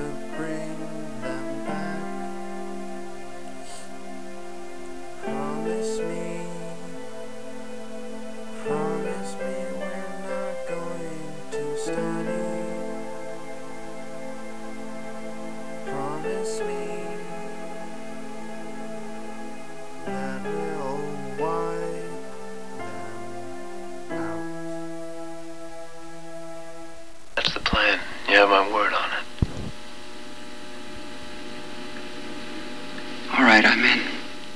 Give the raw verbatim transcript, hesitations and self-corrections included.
bring them back. Promise me, promise me we're not going to study. Promise me that we'll wipe them out. That's the plan. You have my word on it. All right, I'm in.